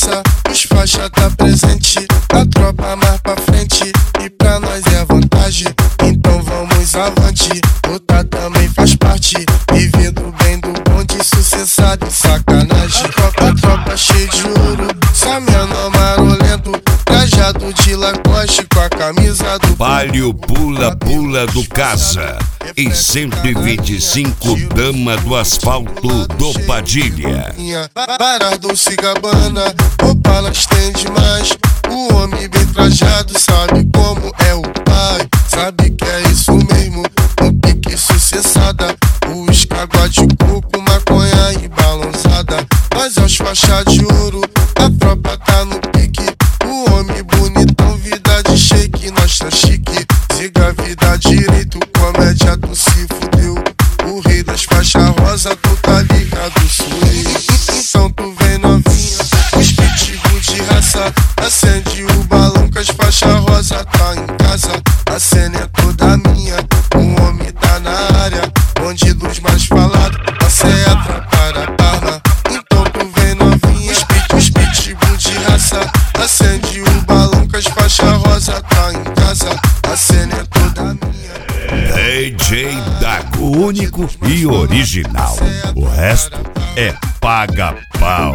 raça, os faixa tá presente, a tropa mais pra frente, e pra nós é vantagem, então vamos avante. Luta também faz parte, vivendo bem do bonde, sucessado e sacanagem. A tropa cheia de ouro, só menor marolento, trajado de Lacoste com a camisa do Palio Pula Pula do Casa e 125 Dama do Asfalto do Padilha. Barra Dolce Gabbana, Opalas tem demais. O homem bem trajado sabe como é o pai, sabe que é isso mesmo, no pique sucessada. Os caguá de coco, maconha e balançada. Mas aos faixa de ouro, a tropa tá no pique. O homem bonitão, vida de shake, nós tá chique. Siga a vida direito, comédia tu se fudeu. O rei das faixas rosa, tu tá ligado, suei. Então tu vem novinha, os pitbull de raça, acende o balão que as faixas rosa tá em casa. A cena é toda minha, o homem tá na área, onde dos mais falados, a cetra para a barra. Então tu vem novinha, os pitbull de raça, acende o balão que as faixas rosa tá em casa. A cena é toda minha. DJ Dago, o único e original. O resto é paga-pau.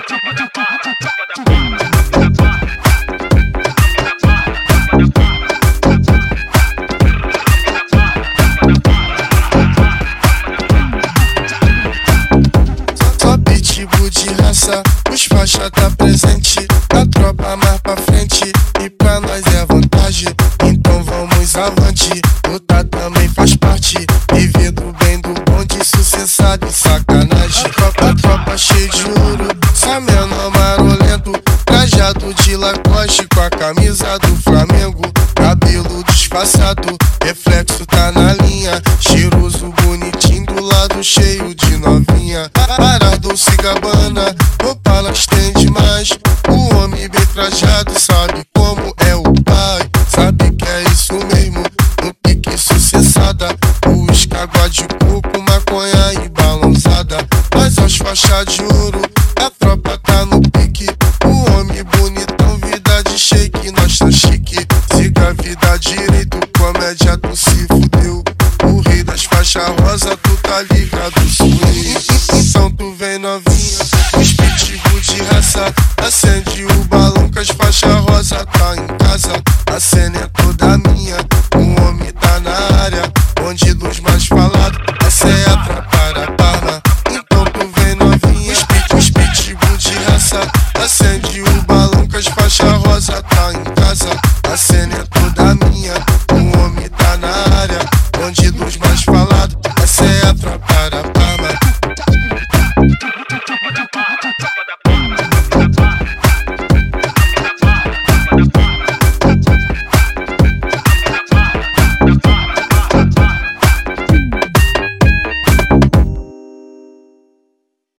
Só pitbull de raça, os faixa tá presente, a tropa mais pra frente, e pra nós é vantagem, então vamos avante. Luta também faz parte, vivendo bem do bonde, sucessado e sacanagem. A tropa cheia de ouro, só menor marolento, trajado de Lacoste com a camisa do Flamengo. Cabelo disfarçado, reflexo tá na linha, cheiroso, bonitinho, do lado cheio de novinha. Barra Dolce Gabbana, Opalas tem demais. O homem bem trajado sabe como é o pai, sabe que é isso mesmo, no pique sucessada. Os caguá de coco, maconha e balançada. Mas aos faixa de ouro, a tropa tá no pique. O homem bonitão, vida de shake, nós tá chique. Siga a vida direito, comédia tu se fudeu. O rei das faixas rosa, tu tá ligado, suei. Então tu vem novinha, os pitbull de raça, acende o balão que as faixas rosa tá em casa. A cena é toda minha, o homem tá na área, onde dos mais falados, essa é a para a barra. Então tu vem novinha, os pitbull de raça,